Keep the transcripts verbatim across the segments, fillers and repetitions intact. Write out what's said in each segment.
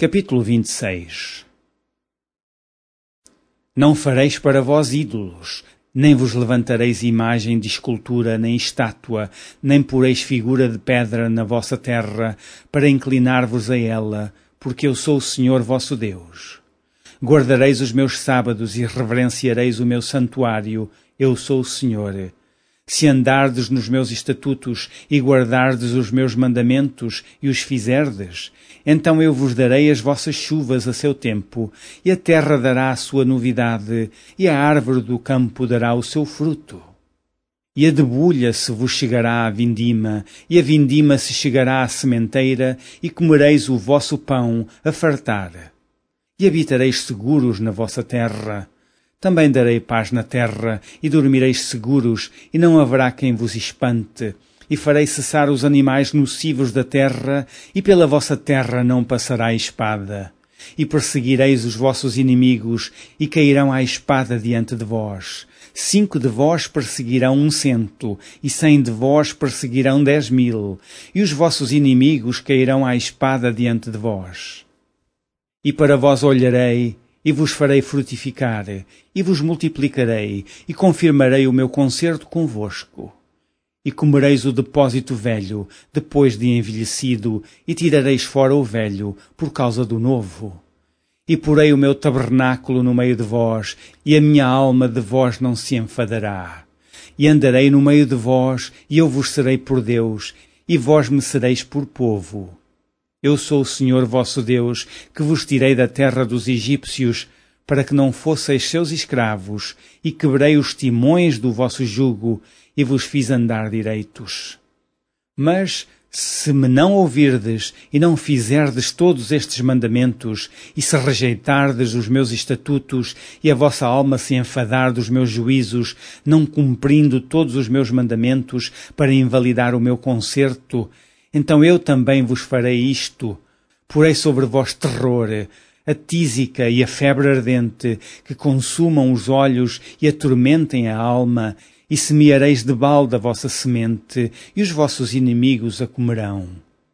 Capítulo vinte e seis. Não fareis para vós ídolos, nem vos levantareis imagem de escultura, nem estátua, nem poreis figura de pedra na vossa terra, para inclinar-vos a ela, porque eu sou o Senhor vosso Deus. Guardareis os meus sábados e reverenciareis o meu santuário, eu sou o Senhor. Se andardes nos meus estatutos e guardardes os meus mandamentos e os fizerdes, então eu vos darei as vossas chuvas a seu tempo, e a terra dará a sua novidade, e a árvore do campo dará o seu fruto. E a debulha se vos chegará à vindima, e a vindima se chegará à sementeira, e comereis o vosso pão a fartar. E habitareis seguros na vossa terra. Também darei paz na terra, e dormireis seguros, e não haverá quem vos espante. E farei cessar os animais nocivos da terra, e pela vossa terra não passará a espada. E perseguireis os vossos inimigos, e cairão à espada diante de vós. Cinco de vós perseguirão um cento, e cem de vós perseguirão dez mil, e os vossos inimigos cairão à espada diante de vós. E para vós olharei, e vos farei frutificar, e vos multiplicarei, e confirmarei o meu concerto convosco. E comereis o depósito velho, depois de envelhecido, e tirareis fora o velho, por causa do novo. E porei o meu tabernáculo no meio de vós, e a minha alma de vós não se enfadará. E andarei no meio de vós, e eu vos serei por Deus, e vós me sereis por povo. Eu sou o Senhor vosso Deus, que vos tirei da terra dos egípcios, para que não fosseis seus escravos, e quebrei os timões do vosso jugo, e vos fiz andar direitos. Mas, se me não ouvirdes, e não fizerdes todos estes mandamentos, e se rejeitardes os meus estatutos, e a vossa alma se enfadar dos meus juízos, não cumprindo todos os meus mandamentos, para invalidar o meu concerto, então eu também vos farei isto. Porei sobre vós terror, a tísica e a febre ardente, que consumam os olhos e atormentem a alma, e semeareis de balde a vossa semente, e os vossos inimigos a comerão.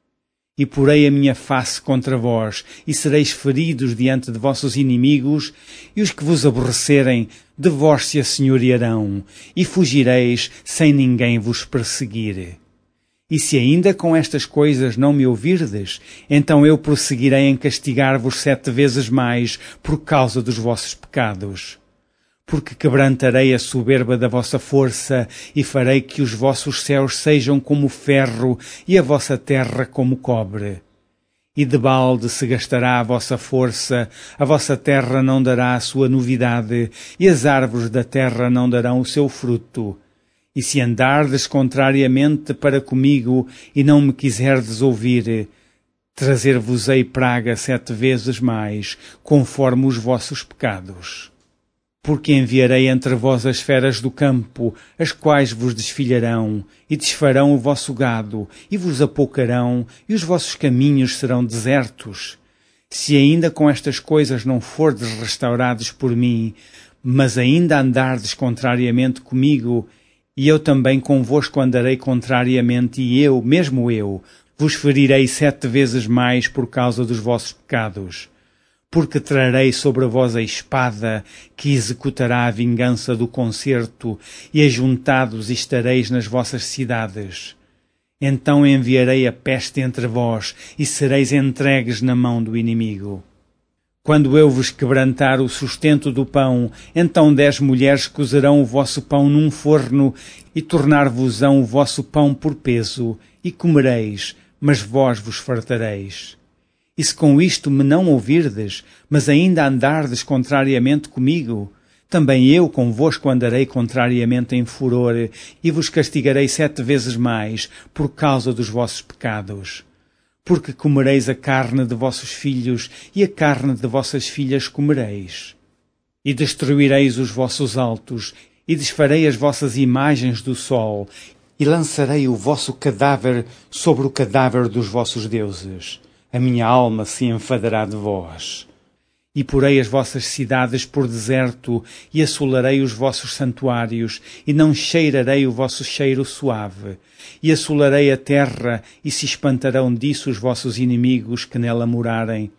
E porei a minha face contra vós, e sereis feridos diante de vossos inimigos, e os que vos aborrecerem, de vós se assenhorearão, e fugireis sem ninguém vos perseguir. E se ainda com estas coisas não me ouvirdes, então eu prosseguirei em castigar-vos sete vezes mais por causa dos vossos pecados. Porque quebrantarei a soberba da vossa força e farei que os vossos céus sejam como ferro e a vossa terra como cobre. E de balde se gastará a vossa força, a vossa terra não dará a sua novidade, e as árvores da terra não darão o seu fruto. E se andardes contrariamente para comigo e não me quiserdes ouvir, trazer-vos-ei praga sete vezes mais, conforme os vossos pecados. Porque enviarei entre vós as feras do campo, as quais vos desfilharão, e desfarão o vosso gado, e vos apoucarão, e os vossos caminhos serão desertos. Se ainda com estas coisas não fordes restaurados por mim, mas ainda andardes contrariamente comigo, e eu também convosco andarei contrariamente, e eu, mesmo eu, vos ferirei sete vezes mais por causa dos vossos pecados. Porque trarei sobre vós a espada, que executará a vingança do concerto, e ajuntados estareis nas vossas cidades. Então enviarei a peste entre vós, e sereis entregues na mão do inimigo. Quando eu vos quebrantar o sustento do pão, então dez mulheres cozerão o vosso pão num forno, e tornar-vos-ão o vosso pão por peso, e comereis, mas vós vos fartareis. E se com isto me não ouvirdes, mas ainda andardes contrariamente comigo, também eu convosco andarei contrariamente em furor, e vos castigarei sete vezes mais, por causa dos vossos pecados. Porque comereis a carne de vossos filhos, e a carne de vossas filhas comereis. E destruireis os vossos altos, e desfarei as vossas imagens do sol, e lançarei o vosso cadáver sobre o cadáver dos vossos deuses. A minha alma se enfadará de vós. E porei as vossas cidades por deserto, e assolarei os vossos santuários, e não cheirarei o vosso cheiro suave. E assolarei a terra, e se espantarão disso os vossos inimigos que nela morarem.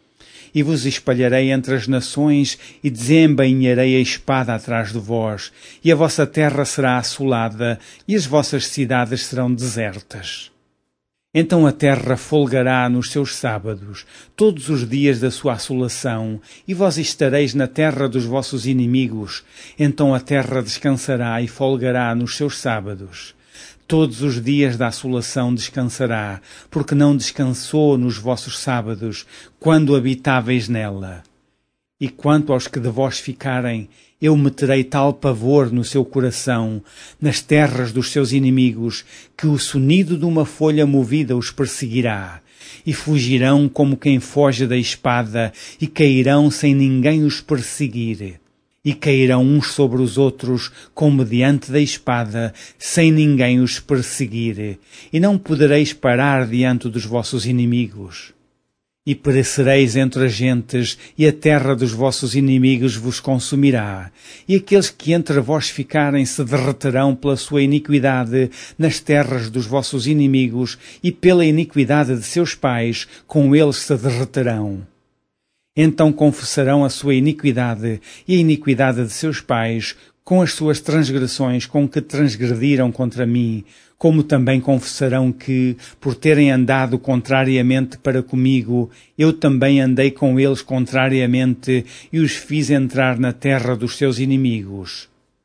e vos espalharei entre as nações, e desembainharei a espada atrás de vós, e a vossa terra será assolada, e as vossas cidades serão desertas. Então a terra folgará nos seus sábados, todos os dias da sua assolação, e vós estareis na terra dos vossos inimigos. Então a terra descansará e folgará nos seus sábados. Todos os dias da assolação descansará, porque não descansou nos vossos sábados, quando habitáveis nela. E quanto aos que de vós ficarem, eu meterei tal pavor no seu coração, nas terras dos seus inimigos, que o sonido de uma folha movida os perseguirá. E fugirão como quem foge da espada, e cairão sem ninguém os perseguir. E cairão uns sobre os outros, como diante da espada, sem ninguém os perseguir. E não podereis parar diante dos vossos inimigos. E perecereis entre as gentes, e a terra dos vossos inimigos vos consumirá. E aqueles que entre vós ficarem se derreterão pela sua iniquidade nas terras dos vossos inimigos, e pela iniquidade de seus pais, com eles se derreterão. Então confessarão a sua iniquidade e a iniquidade de seus pais, com as suas transgressões com que transgrediram contra mim, como também confessarão que, por terem andado contrariamente para comigo, eu também andei com eles contrariamente e os fiz entrar na terra dos seus inimigos.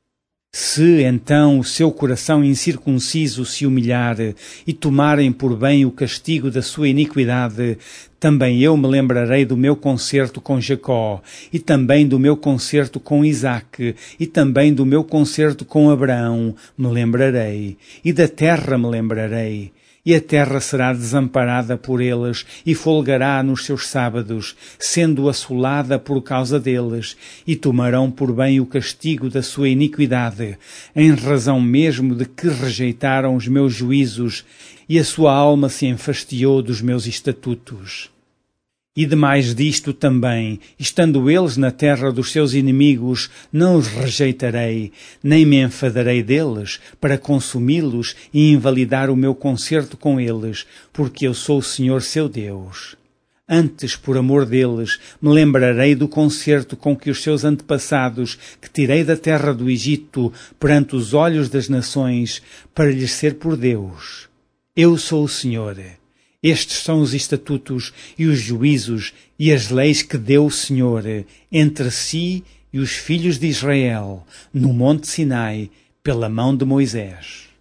Se, então, o seu coração incircunciso se humilhar e tomarem por bem o castigo da sua iniquidade, também eu me lembrarei do meu concerto com Jacó, e também do meu concerto com Isaque, e também do meu concerto com Abraão me lembrarei, e da terra me lembrarei. E a terra será desamparada por eles, e folgará nos seus sábados, sendo assolada por causa deles, e tomarão por bem o castigo da sua iniquidade, em razão mesmo de que rejeitaram os meus juízos, e a sua alma se enfastiou dos meus estatutos. E demais disto também, estando eles na terra dos seus inimigos, não os rejeitarei, nem me enfadarei deles, para consumi-los e invalidar o meu concerto com eles, porque eu sou o Senhor seu Deus. Antes, por amor deles, me lembrarei do concerto com que os seus antepassados, que tirei da terra do Egito, perante os olhos das nações, para lhes ser por Deus. Eu sou o Senhor. Estes são os estatutos e os juízos e as leis que deu o Senhor entre si e os filhos de Israel, no monte Sinai, pela mão de Moisés.